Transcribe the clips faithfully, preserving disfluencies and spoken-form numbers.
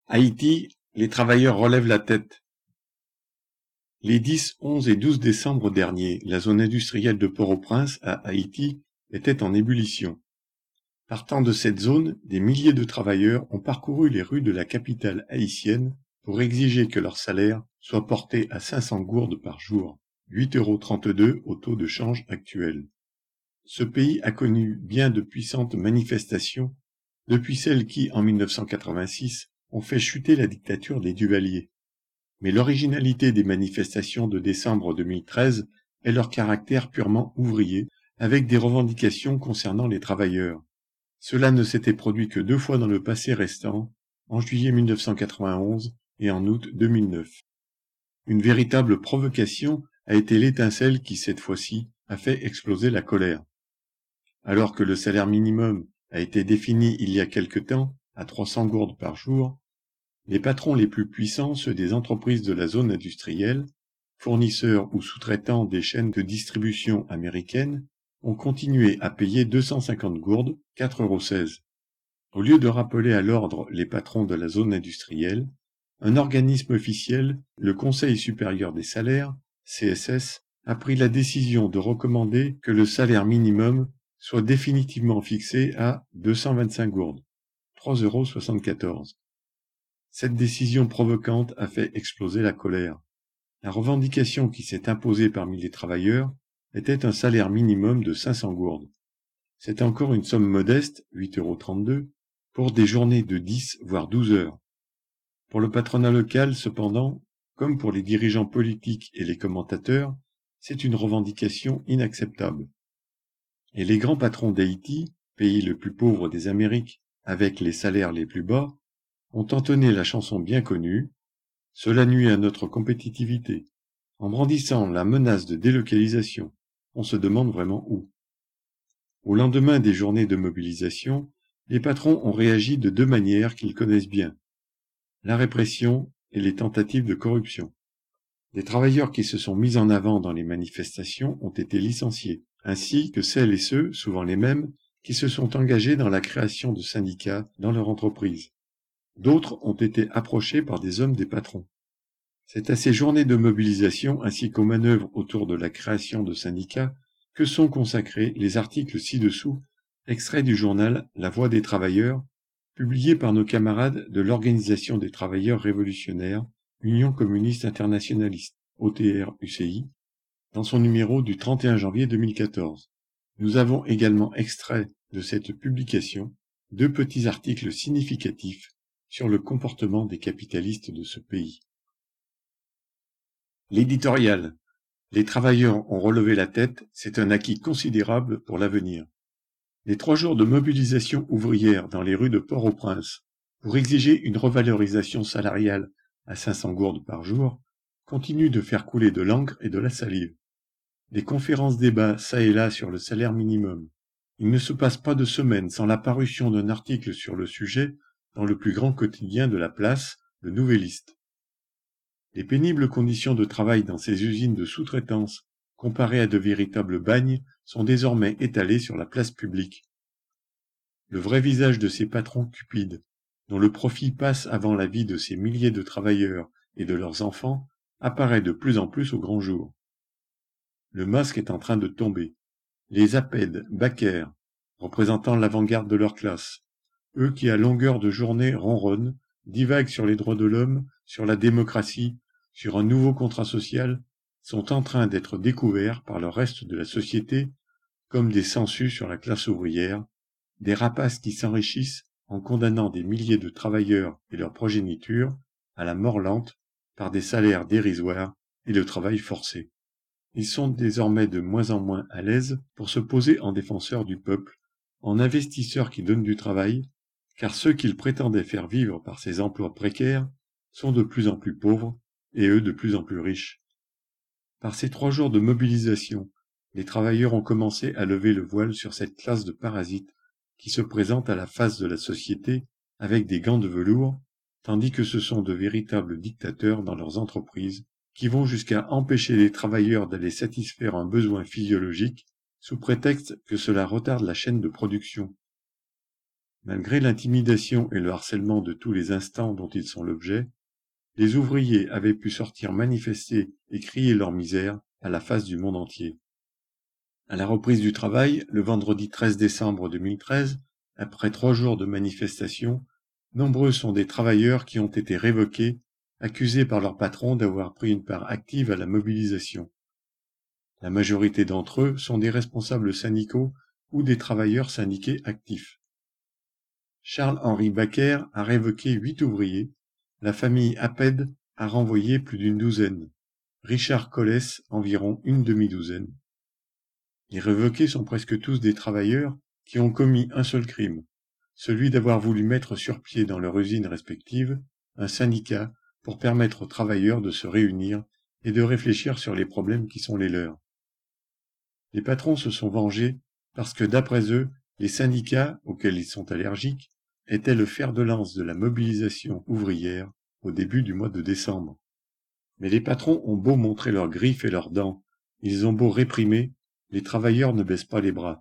Haïti, les travailleurs relèvent la tête. Les dix, onze et douze décembre dernier, la zone industrielle de Port-au-Prince, à Haïti, était en ébullition. Partant de cette zone, des milliers de travailleurs ont parcouru les rues de la capitale haïtienne pour exiger que leur salaire soit porté à cinq cents gourdes par jour, huit euros trente-deux au taux de change actuel. Ce pays a connu bien de puissantes manifestations, depuis celles qui, en mille neuf cent quatre-vingt-six, ont fait chuter la dictature des Duvalier. Mais l'originalité des manifestations de décembre deux mille treize est leur caractère purement ouvrier, avec des revendications concernant les travailleurs. Cela ne s'était produit que deux fois dans le passé restant, en juillet mille neuf cent quatre-vingt-onze et en août deux mille neuf. Une véritable provocation a été l'étincelle qui, cette fois-ci, a fait exploser la colère. Alors que le salaire minimum a été défini il y a quelque temps à trois cents gourdes par jour, les patrons les plus puissants, ceux des entreprises de la zone industrielle, fournisseurs ou sous-traitants des chaînes de distribution américaines, ont continué à payer deux cent cinquante gourdes, quatre euros seize. Au lieu de rappeler à l'ordre les patrons de la zone industrielle, un organisme officiel, le Conseil supérieur des salaires, C S S, a pris la décision de recommander que le salaire minimum soit définitivement fixé à deux cent vingt-cinq gourdes, trois euros soixante-quatorze. Cette décision provocante a fait exploser la colère. La revendication qui s'est imposée parmi les travailleurs était un salaire minimum de cinq cents gourdes. C'est encore une somme modeste, huit euros trente-deux, pour des journées de dix voire douze heures. Pour le patronat local, cependant, comme pour les dirigeants politiques et les commentateurs, c'est une revendication inacceptable. Et les grands patrons d'Haïti, pays le plus pauvre des Amériques, avec les salaires les plus bas, ont entonné la chanson bien connue « Cela nuit à notre compétitivité », en brandissant la menace de délocalisation. On se demande vraiment où. Au lendemain des journées de mobilisation, les patrons ont réagi de deux manières qu'ils connaissent bien. La répression et les tentatives de corruption. Les travailleurs qui se sont mis en avant dans les manifestations ont été licenciés, ainsi que celles et ceux, souvent les mêmes, qui se sont engagés dans la création de syndicats dans leur entreprise. D'autres ont été approchés par des hommes des patrons. C'est à ces journées de mobilisation ainsi qu'aux manœuvres autour de la création de syndicats que sont consacrés les articles ci-dessous, extraits du journal La Voix des travailleurs, publié par nos camarades de l'Organisation des travailleurs révolutionnaires, Union communiste internationaliste, O T R U C I, dans son numéro du trente et un janvier deux mille quatorze. Nous avons également extrait de cette publication deux petits articles significatifs sur le comportement des capitalistes de ce pays. L'éditorial. Les travailleurs ont relevé la tête, c'est un acquis considérable pour l'avenir. Les trois jours de mobilisation ouvrière dans les rues de Port-au-Prince pour exiger une revalorisation salariale à cinq cents gourdes par jour continuent de faire couler de l'encre et de la salive. Des conférences-débats ça et là sur le salaire minimum. Il ne se passe pas de semaine sans la parution d'un article sur le sujet dans le plus grand quotidien de la place, le Nouvelliste. Les pénibles conditions de travail dans ces usines de sous-traitance, comparées à de véritables bagnes, sont désormais étalées sur la place publique. Le vrai visage de ces patrons cupides, dont le profit passe avant la vie de ces milliers de travailleurs et de leurs enfants, apparaît de plus en plus au grand jour. Le masque est en train de tomber. Les apèdes, baquères, représentant l'avant-garde de leur classe, eux qui à longueur de journée ronronnent, divaguent sur les droits de l'homme, sur la démocratie, sur un nouveau contrat social, sont en train d'être découverts par le reste de la société comme des sangsues sur la classe ouvrière, des rapaces qui s'enrichissent en condamnant des milliers de travailleurs et leurs progénitures à la mort lente par des salaires dérisoires et le travail forcé. Ils sont désormais de moins en moins à l'aise pour se poser en défenseurs du peuple, en investisseurs qui donnent du travail, car ceux qu'ils prétendaient faire vivre par ces emplois précaires sont de plus en plus pauvres et eux de plus en plus riches. Par ces trois jours de mobilisation, les travailleurs ont commencé à lever le voile sur cette classe de parasites qui se présente à la face de la société avec des gants de velours, tandis que ce sont de véritables dictateurs dans leurs entreprises qui vont jusqu'à empêcher les travailleurs d'aller satisfaire un besoin physiologique sous prétexte que cela retarde la chaîne de production. Malgré l'intimidation et le harcèlement de tous les instants dont ils sont l'objet, les ouvriers avaient pu sortir manifester et crier leur misère à la face du monde entier. À la reprise du travail, le vendredi treize décembre deux mille treize, après trois jours de manifestation, nombreux sont des travailleurs qui ont été révoqués, accusés par leur patron d'avoir pris une part active à la mobilisation. La majorité d'entre eux sont des responsables syndicaux ou des travailleurs syndiqués actifs. Charles-Henri Bacquer a révoqué huit ouvriers, la famille Apped a renvoyé plus d'une douzaine, Richard Colès environ une demi-douzaine. Les révoqués sont presque tous des travailleurs qui ont commis un seul crime, celui d'avoir voulu mettre sur pied dans leurs usines respectives un syndicat pour permettre aux travailleurs de se réunir et de réfléchir sur les problèmes qui sont les leurs. Les patrons se sont vengés parce que, d'après eux, les syndicats, auxquels ils sont allergiques, étaient le fer de lance de la mobilisation ouvrière au début du mois de décembre. Mais les patrons ont beau montrer leurs griffes et leurs dents, ils ont beau réprimer, les travailleurs ne baissent pas les bras.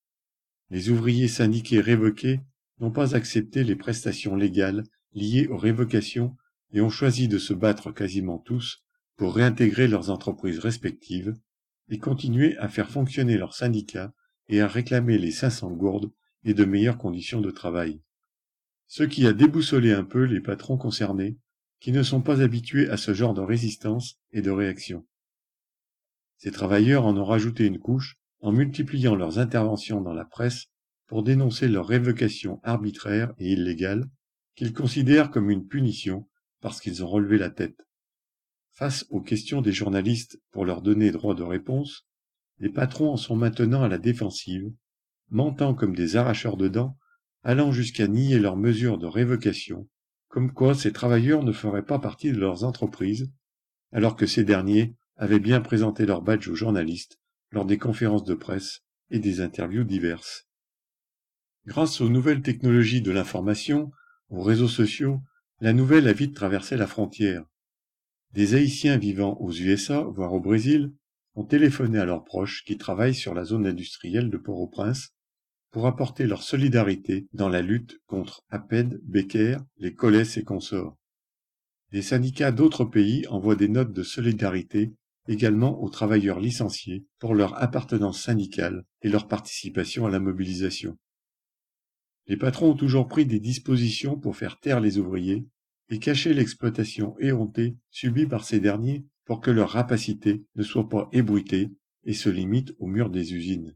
Les ouvriers syndiqués révoqués n'ont pas accepté les prestations légales liées aux révocations et ont choisi de se battre quasiment tous pour réintégrer leurs entreprises respectives et continuer à faire fonctionner leurs syndicats et à réclamer les cinq cents gourdes et de meilleures conditions de travail. Ce qui a déboussolé un peu les patrons concernés, qui ne sont pas habitués à ce genre de résistance et de réaction. Ces travailleurs en ont rajouté une couche en multipliant leurs interventions dans la presse pour dénoncer leur révocation arbitraire et illégale, qu'ils considèrent comme une punition parce qu'ils ont relevé la tête. Face aux questions des journalistes pour leur donner droit de réponse, les patrons en sont maintenant à la défensive, mentant comme des arracheurs de dents, allant jusqu'à nier leurs mesures de révocation, comme quoi ces travailleurs ne feraient pas partie de leurs entreprises, alors que ces derniers avaient bien présenté leur badge aux journalistes lors des conférences de presse et des interviews diverses. Grâce aux nouvelles technologies de l'information, aux réseaux sociaux, la nouvelle a vite traversé la frontière. Des Haïtiens vivant aux U S A, voire au Brésil, ont téléphoné à leurs proches qui travaillent sur la zone industrielle de Port-au-Prince pour apporter leur solidarité dans la lutte contre Apped, Becker, les Colès et consorts. Des syndicats d'autres pays envoient des notes de solidarité également aux travailleurs licenciés pour leur appartenance syndicale et leur participation à la mobilisation. Les patrons ont toujours pris des dispositions pour faire taire les ouvriers et cacher l'exploitation éhontée subie par ces derniers pour que leur rapacité ne soit pas ébruitée et se limite aux murs des usines.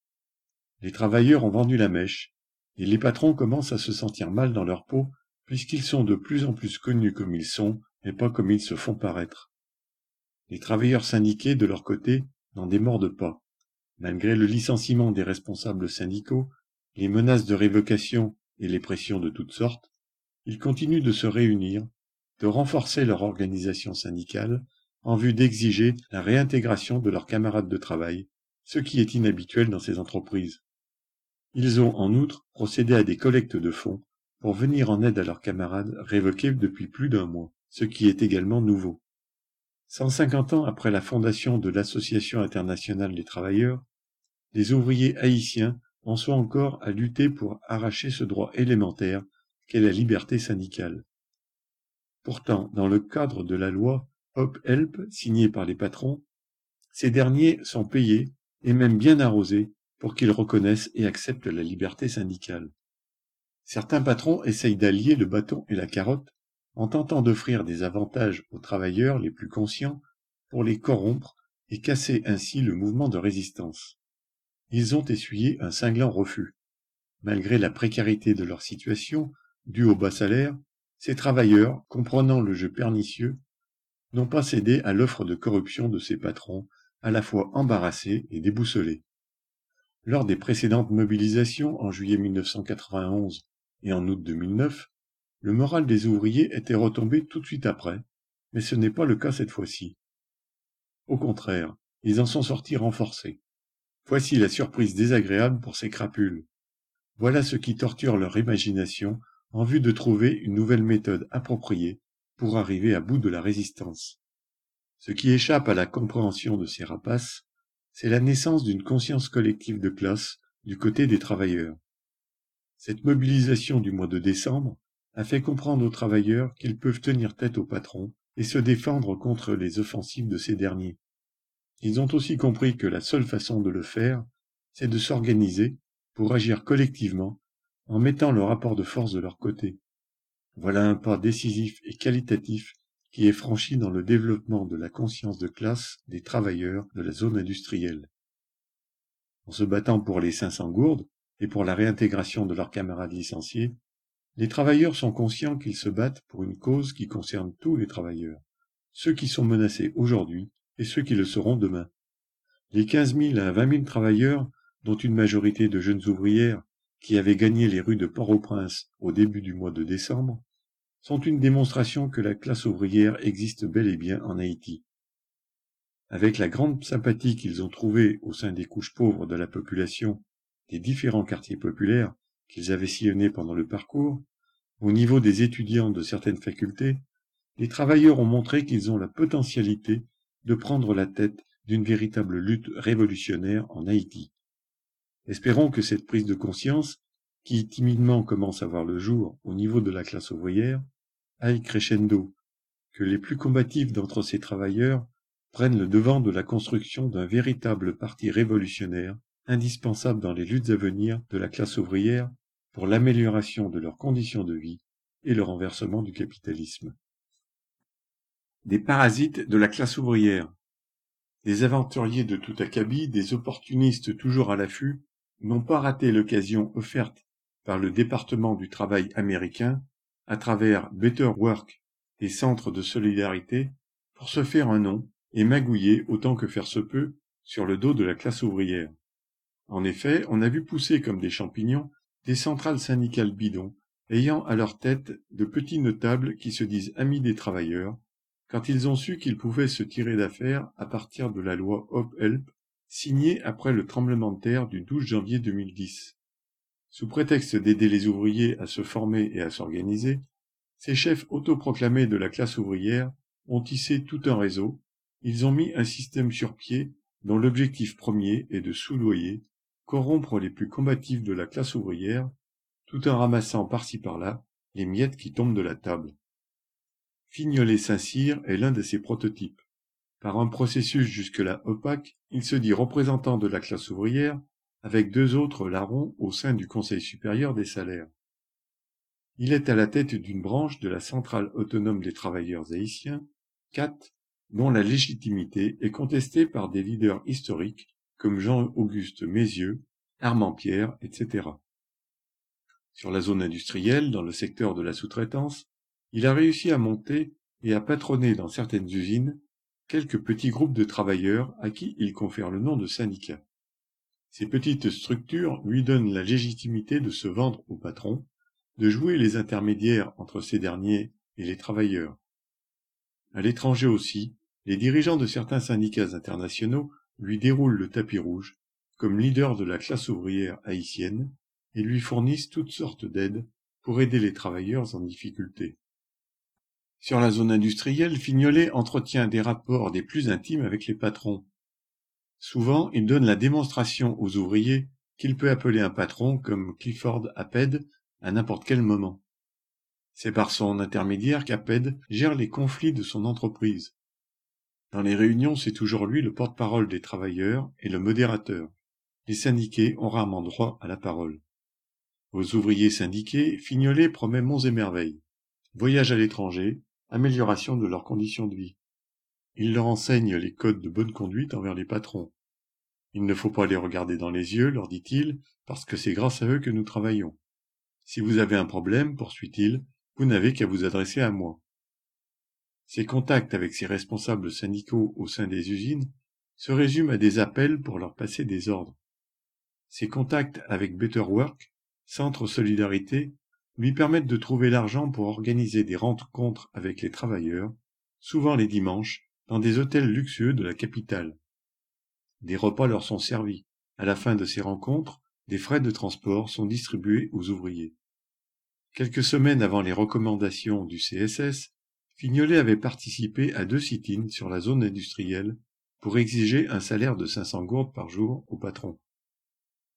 Les travailleurs ont vendu la mèche, et les patrons commencent à se sentir mal dans leur peau puisqu'ils sont de plus en plus connus comme ils sont et pas comme ils se font paraître. Les travailleurs syndiqués, de leur côté, n'en démordent pas. Malgré le licenciement des responsables syndicaux, les menaces de révocation et les pressions de toutes sortes, ils continuent de se réunir, de renforcer leur organisation syndicale en vue d'exiger la réintégration de leurs camarades de travail, ce qui est inhabituel dans ces entreprises. Ils ont en outre procédé à des collectes de fonds pour venir en aide à leurs camarades révoqués depuis plus d'un mois, ce qui est également nouveau. cent cinquante ans après la fondation de l'Association internationale des travailleurs, les ouvriers haïtiens en sont encore à lutter pour arracher ce droit élémentaire qu'est la liberté syndicale. Pourtant, dans le cadre de la loi Hope Help signée par les patrons, ces derniers sont payés et même bien arrosés pour qu'ils reconnaissent et acceptent la liberté syndicale. Certains patrons essayent d'allier le bâton et la carotte en tentant d'offrir des avantages aux travailleurs les plus conscients pour les corrompre et casser ainsi le mouvement de résistance. Ils ont essuyé un cinglant refus. Malgré la précarité de leur situation, due au bas salaire, ces travailleurs, comprenant le jeu pernicieux, n'ont pas cédé à l'offre de corruption de ces patrons, à la fois embarrassés et déboussolés. Lors des précédentes mobilisations en juillet mille neuf cent quatre-vingt-onze et en août deux mille neuf, le moral des ouvriers était retombé tout de suite après, mais ce n'est pas le cas cette fois-ci. Au contraire, ils en sont sortis renforcés. Voici la surprise désagréable pour ces crapules. Voilà ce qui torture leur imagination en vue de trouver une nouvelle méthode appropriée pour arriver à bout de la résistance. Ce qui échappe à la compréhension de ces rapaces, c'est la naissance d'une conscience collective de classe du côté des travailleurs. Cette mobilisation du mois de décembre a fait comprendre aux travailleurs qu'ils peuvent tenir tête au patron et se défendre contre les offensives de ces derniers. Ils ont aussi compris que la seule façon de le faire, c'est de s'organiser pour agir collectivement en mettant le rapport de force de leur côté. Voilà un pas décisif et qualitatif qui est franchi dans le développement de la conscience de classe des travailleurs de la zone industrielle. En se battant pour les cinq cents gourdes et pour la réintégration de leurs camarades licenciés, les travailleurs sont conscients qu'ils se battent pour une cause qui concerne tous les travailleurs, ceux qui sont menacés aujourd'hui et ceux qui le seront demain. Les quinze mille à vingt mille travailleurs, dont une majorité de jeunes ouvrières qui avaient gagné les rues de Port-au-Prince au début du mois de décembre, sont une démonstration que la classe ouvrière existe bel et bien en Haïti. Avec la grande sympathie qu'ils ont trouvée au sein des couches pauvres de la population des différents quartiers populaires qu'ils avaient sillonnés pendant le parcours, au niveau des étudiants de certaines facultés, les travailleurs ont montré qu'ils ont la potentialité de prendre la tête d'une véritable lutte révolutionnaire en Haïti. Espérons que cette prise de conscience, qui timidement commence à voir le jour au niveau de la classe ouvrière, aille crescendo, que les plus combatifs d'entre ces travailleurs prennent le devant de la construction d'un véritable parti révolutionnaire, indispensable dans les luttes à venir de la classe ouvrière pour l'amélioration de leurs conditions de vie et le renversement du capitalisme. Des parasites de la classe ouvrière. Des aventuriers de tout acabit, des opportunistes toujours à l'affût, n'ont pas raté l'occasion offerte par le département du travail américain, à travers Better Work et centres de solidarité, pour se faire un nom et magouiller autant que faire se peut sur le dos de la classe ouvrière. En effet, on a vu pousser comme des champignons des centrales syndicales bidons, ayant à leur tête de petits notables qui se disent amis des travailleurs, quand ils ont su qu'ils pouvaient se tirer d'affaire à partir de la loi Hope Help, signée après le tremblement de terre du douze janvier deux mille dix. Sous prétexte d'aider les ouvriers à se former et à s'organiser, ces chefs autoproclamés de la classe ouvrière ont tissé tout un réseau, ils ont mis un système sur pied dont l'objectif premier est de soudoyer, corrompre les plus combatifs de la classe ouvrière, tout en ramassant par-ci par-là les miettes qui tombent de la table. Fignolet-Saint-Cyr est l'un de ces prototypes. Par un processus jusque-là opaque, il se dit représentant de la classe ouvrière, avec deux autres larrons au sein du Conseil supérieur des salaires. Il est à la tête d'une branche de la Centrale autonome des travailleurs haïtiens, C A T, dont la légitimité est contestée par des leaders historiques comme Jean-Auguste Mézieux, Armand Pierre, et cetera. Sur la zone industrielle, dans le secteur de la sous-traitance, il a réussi à monter et à patronner dans certaines usines quelques petits groupes de travailleurs à qui il confère le nom de syndicats. Ces petites structures lui donnent la légitimité de se vendre au patron, de jouer les intermédiaires entre ces derniers et les travailleurs. À l'étranger aussi, les dirigeants de certains syndicats internationaux lui déroulent le tapis rouge comme leader de la classe ouvrière haïtienne et lui fournissent toutes sortes d'aides pour aider les travailleurs en difficulté. Sur la zone industrielle, Fignolet entretient des rapports des plus intimes avec les patrons. Souvent, il donne la démonstration aux ouvriers qu'il peut appeler un patron comme Clifford Apped à n'importe quel moment. C'est par son intermédiaire qu'Apped gère les conflits de son entreprise. Dans les réunions, c'est toujours lui le porte-parole des travailleurs et le modérateur. Les syndiqués ont rarement droit à la parole. Aux ouvriers syndiqués, Fignolet promet monts et merveilles. Voyage à l'étranger, amélioration de leurs conditions de vie. Il leur enseigne les codes de bonne conduite envers les patrons. Il ne faut pas les regarder dans les yeux, leur dit-il, parce que c'est grâce à eux que nous travaillons. Si vous avez un problème, poursuit-il, vous n'avez qu'à vous adresser à moi. Ses contacts avec ses responsables syndicaux au sein des usines se résument à des appels pour leur passer des ordres. Ses contacts avec Better Work, Centre Solidarité, lui permettent de trouver l'argent pour organiser des rencontres avec les travailleurs, souvent les dimanches, dans des hôtels luxueux de la capitale. Des repas leur sont servis. À la fin de ces rencontres, des frais de transport sont distribués aux ouvriers. Quelques semaines avant les recommandations du C S S, Fignolet avait participé à deux sit-ins sur la zone industrielle pour exiger un salaire de cinq cents gourdes par jour au patron.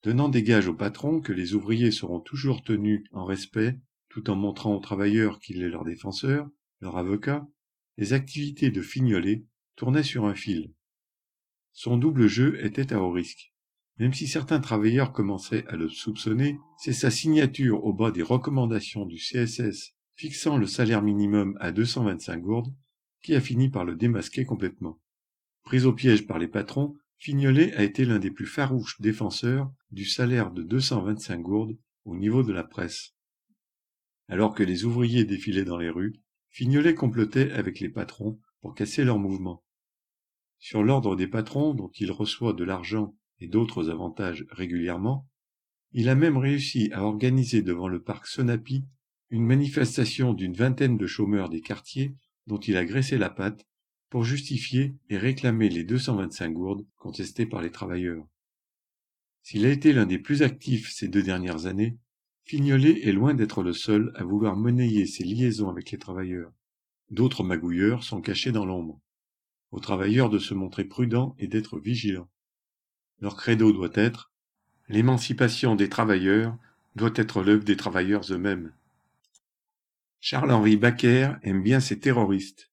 Donnant des gages au patron que les ouvriers seront toujours tenus en respect, tout en montrant aux travailleurs qu'il est leur défenseur, leur avocat, les activités de Fignolet tournaient sur un fil. Son double jeu était à haut risque. Même si certains travailleurs commençaient à le soupçonner, c'est sa signature au bas des recommandations du C S S fixant le salaire minimum à deux cent vingt-cinq gourdes qui a fini par le démasquer complètement. Pris au piège par les patrons, Fignolet a été l'un des plus farouches défenseurs du salaire de deux cent vingt-cinq gourdes au niveau de la presse. Alors que les ouvriers défilaient dans les rues, Fignolet complotait avec les patrons pour casser leur mouvement. Sur l'ordre des patrons, dont il reçoit de l'argent et d'autres avantages régulièrement, il a même réussi à organiser devant le parc Sonapi une manifestation d'une vingtaine de chômeurs des quartiers dont il a graissé la patte pour justifier et réclamer les deux cent vingt-cinq gourdes contestées par les travailleurs. S'il a été l'un des plus actifs ces deux dernières années, Fignolet est loin d'être le seul à vouloir monnayer ses liaisons avec les travailleurs. D'autres magouilleurs sont cachés dans l'ombre. Aux travailleurs de se montrer prudents et d'être vigilants. Leur credo doit être « L'émancipation des travailleurs doit être l'œuvre des travailleurs eux-mêmes ». Charles-Henri Bacquer aime bien ces terroristes.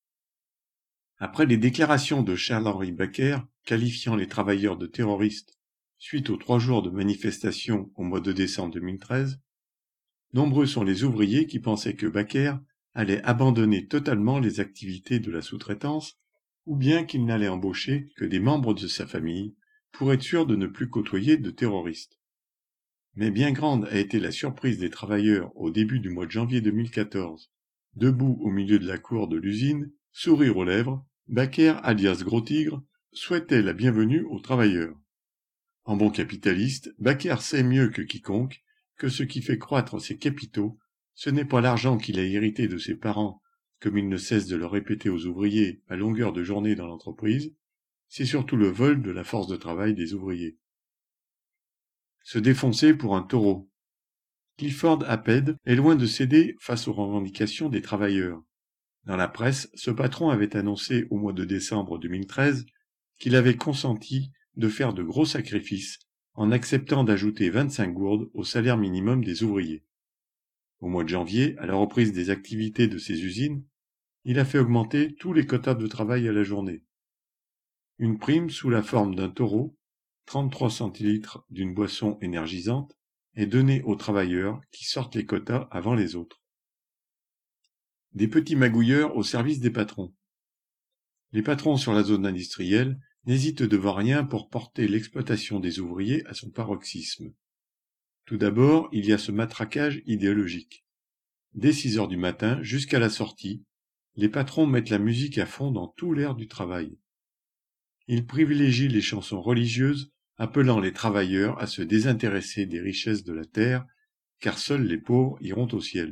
Après les déclarations de Charles-Henri Bacquer qualifiant les travailleurs de terroristes suite aux trois jours de manifestation au mois de décembre deux mille treize, nombreux sont les ouvriers qui pensaient que Bacquer allait abandonner totalement les activités de la sous-traitance ou bien qu'il n'allait embaucher que des membres de sa famille pour être sûr de ne plus côtoyer de terroristes. Mais bien grande a été la surprise des travailleurs au début du mois de janvier deux mille quatorze. Debout au milieu de la cour de l'usine, sourire aux lèvres, Bacquer, alias Gros Tigre, souhaitait la bienvenue aux travailleurs. En bon capitaliste, Bacquer sait mieux que quiconque que ce qui fait croître ses capitaux, ce n'est pas l'argent qu'il a hérité de ses parents, comme il ne cesse de le répéter aux ouvriers à longueur de journée dans l'entreprise, c'est surtout le vol de la force de travail des ouvriers. Se défoncer pour un taureau. Clifford Apped est loin de céder face aux revendications des travailleurs. Dans la presse, ce patron avait annoncé au mois de décembre deux mille treize qu'il avait consenti de faire de gros sacrifices en acceptant d'ajouter vingt-cinq gourdes au salaire minimum des ouvriers. Au mois de janvier, à la reprise des activités de ses usines, il a fait augmenter tous les quotas de travail à la journée. Une prime sous la forme d'un taureau, trente-trois centilitres d'une boisson énergisante, est donnée aux travailleurs qui sortent les quotas avant les autres. Des petits magouilleurs au service des patrons. Les patrons sur la zone industrielle n'hésitent devant rien pour porter l'exploitation des ouvriers à son paroxysme. Tout d'abord, il y a ce matraquage idéologique. Dès six heures du matin jusqu'à la sortie, les patrons mettent la musique à fond dans tout l'air du travail. Ils privilégient les chansons religieuses, appelant les travailleurs à se désintéresser des richesses de la terre, car seuls les pauvres iront au ciel.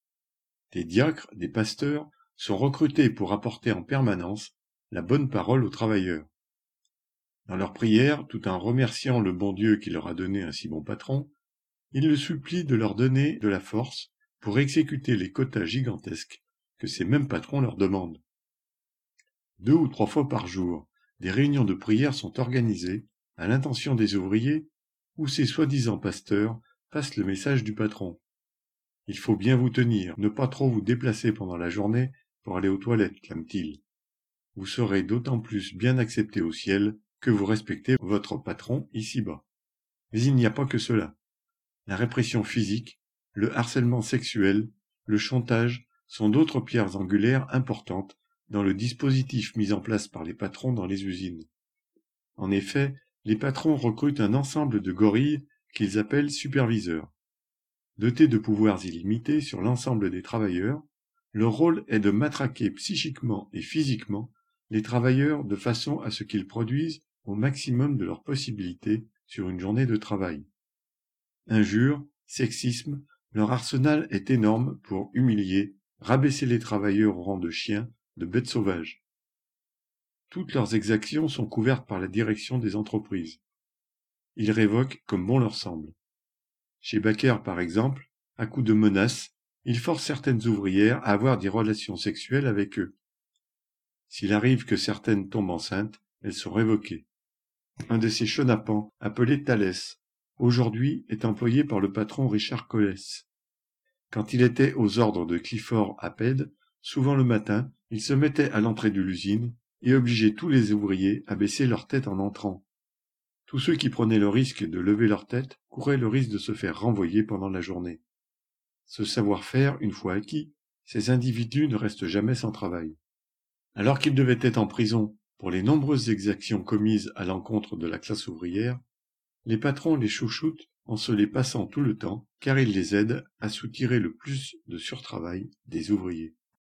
Des diacres, des pasteurs, sont recrutés pour apporter en permanence la bonne parole aux travailleurs. Dans leurs prières, tout en remerciant le bon Dieu qui leur a donné un si bon patron, ils le supplient de leur donner de la force pour exécuter les quotas gigantesques que ces mêmes patrons leur demandent. Deux ou trois fois par jour, des réunions de prière sont organisées à l'intention des ouvriers où ces soi-disant pasteurs passent le message du patron. Il faut bien vous tenir, ne pas trop vous déplacer pendant la journée pour aller aux toilettes, clame-t-il. Vous serez d'autant plus bien accepté au ciel que vous respectez votre patron ici-bas. Mais il n'y a pas que cela. La répression physique, le harcèlement sexuel, le chantage sont d'autres pierres angulaires importantes dans le dispositif mis en place par les patrons dans les usines. En effet, les patrons recrutent un ensemble de gorilles qu'ils appellent superviseurs. Dotés de pouvoirs illimités sur l'ensemble des travailleurs, leur rôle est de matraquer psychiquement et physiquement les travailleurs de façon à ce qu'ils produisent au maximum de leurs possibilités sur une journée de travail. Injures, sexisme, leur arsenal est énorme pour humilier, rabaisser les travailleurs au rang de chiens, de bêtes sauvages. Toutes leurs exactions sont couvertes par la direction des entreprises. Ils révoquent comme bon leur semble. Chez Bacquer, par exemple, à coups de menaces, ils forcent certaines ouvrières à avoir des relations sexuelles avec eux. S'il arrive que certaines tombent enceintes, elles sont révoquées. Un de ces chenapans, appelé Thalès, aujourd'hui est employé par le patron Richard Coles. Quand il était aux ordres de Clifford Apped, souvent le matin, il se mettait à l'entrée de l'usine et obligeait tous les ouvriers à baisser leur tête en entrant. Tous ceux qui prenaient le risque de lever leur tête couraient le risque de se faire renvoyer pendant la journée. Ce savoir-faire, une fois acquis, ces individus ne restent jamais sans travail. Alors qu'ils devaient être en prison pour les nombreuses exactions commises à l'encontre de la classe ouvrière, les patrons les chouchoutent en se les passant tout le temps, car ils les aident à soutirer le plus de surtravail des ouvriers.